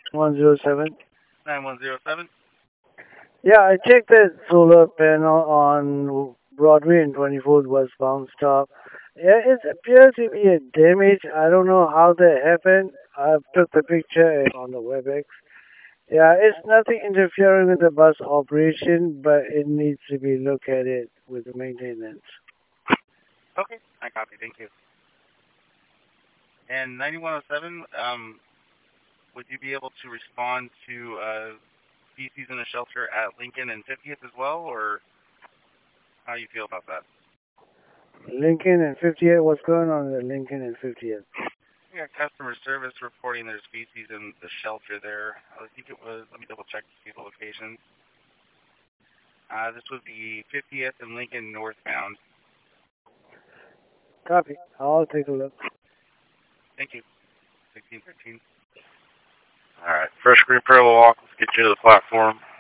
107. 9107. Yeah, I checked that solar panel on Broadway and 24th westbound stop. Yeah, it appears to be a damage. I don't know how that happened. I took the picture on the WebEx. Yeah, it's nothing interfering with the bus operation, but it needs to be looked at it with the maintenance. Okay, I copy. Thank you. And 9107, would you be able to respond to feces in a shelter at Lincoln and 50th as well, or how do you feel about that? Lincoln and 50th, what's going on at Lincoln and 50th? We got customer service reporting there's feces in the shelter there. I think it was, let me double check to see the location. This was the 50th and Lincoln northbound. Copy. I'll take a look. Thank you. 1613. All right. First screen prayer will walk. Let's get you to the platform.